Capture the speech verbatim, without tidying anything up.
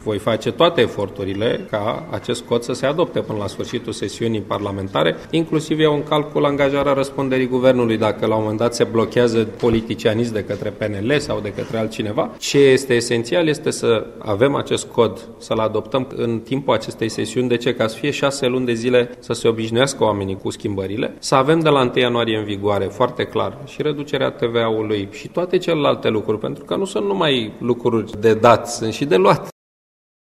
voi face toate eforturile ca acest cod să se adopte până la sfârșitul sesiunii parlamentare, inclusiv iau în calcul angajarea răspunderii guvernului dacă la un moment dat se blochează politicianism de către P N L sau de către altcineva. Ce este esențial este să avem acest cod, să-l adoptăm în timpul acestei sesiuni. De ce? Ca să fie șase luni de zile să se obișnuiască oamenii cu schimbările, să avem de la întâi ianuarie în vigoare, foarte clar, și reducerea T V A-ului și toate celelalte lucruri, pentru că nu sunt numai lucruri de dat, sunt și de luat.